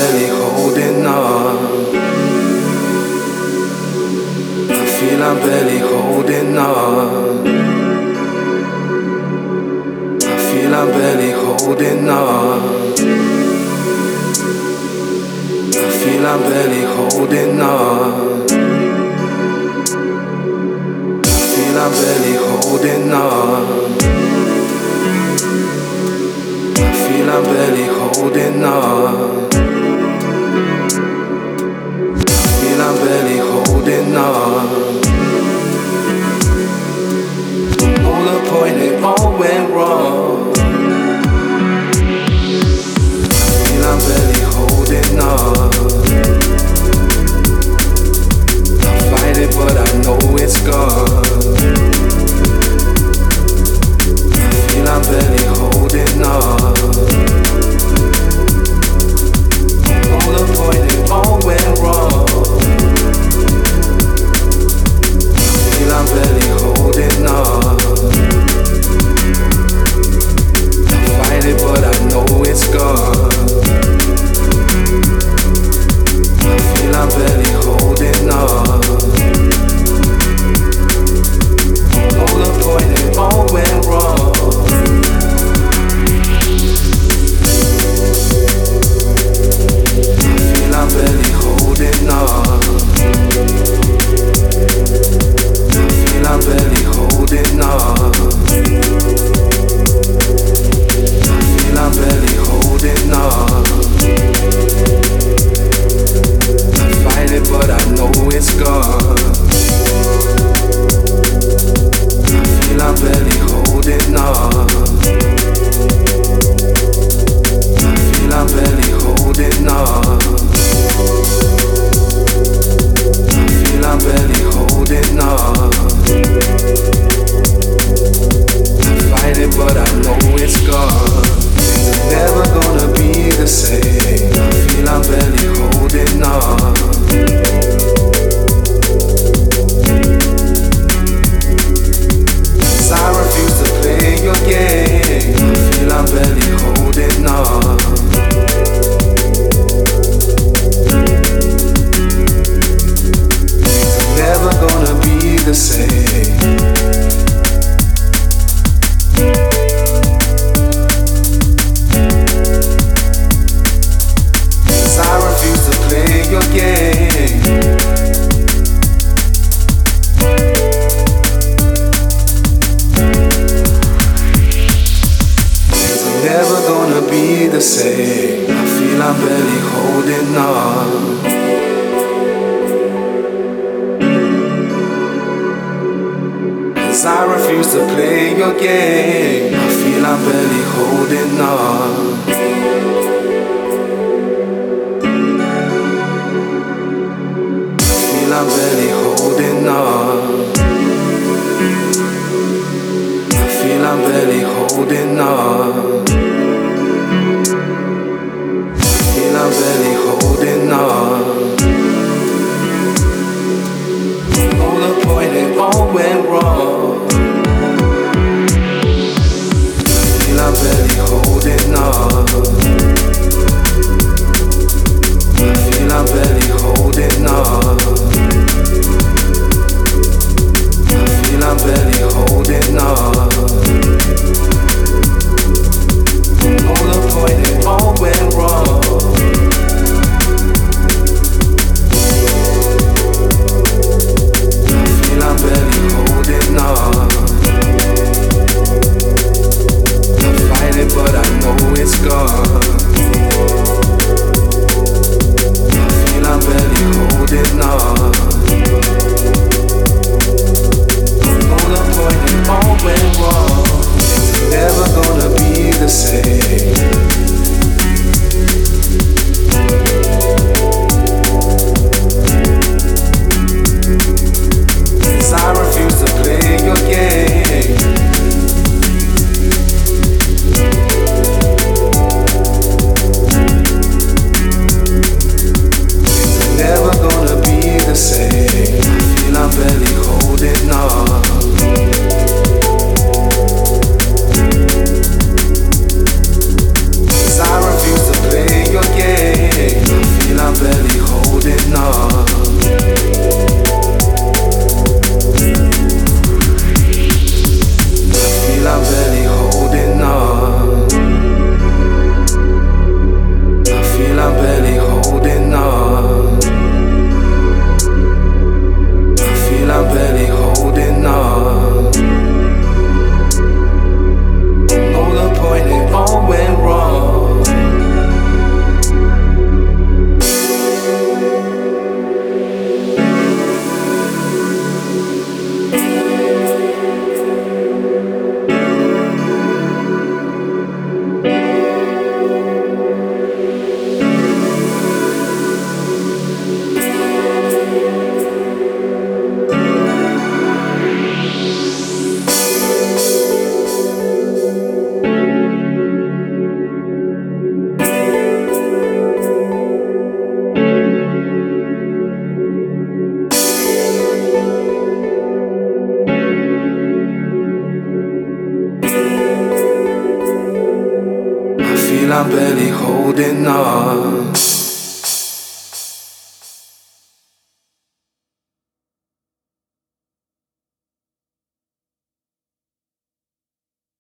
belly holding on. I feel I'm barely holding on. I feel I'm barely holding on. I feel I'm barely holding on. I feel I'm barely holding on. I feel I'm barely holding on. I feel I'm barely holding on. All the point it all went wrong. I feel I'm barely holding on. I fight it but I know it's gone. I feel I'm barely holding on. All the point it all went wrong. I feel I'm barely holding on. I fight it but I know it's gone. I feel I'm barely holding on. All the point it all went wrong. I feel I'm barely holding on. I feel I'm barely holding on. I feel I'm barely holding on. I fight it but I know it's gone. I feel I'm barely holding on. I feel I'm barely holding on. I feel I'm barely holding on. I fight it but I know it's gone. Things are never gonna be the same. I feel I'm barely holding on. I refuse to play your game. I feel I'm barely holding on. Things are never gonna be the same. I refuse to play your game. Never gonna be the same. I feel I'm barely holding on. Cause I refuse to play your game. I feel I'm barely holding on.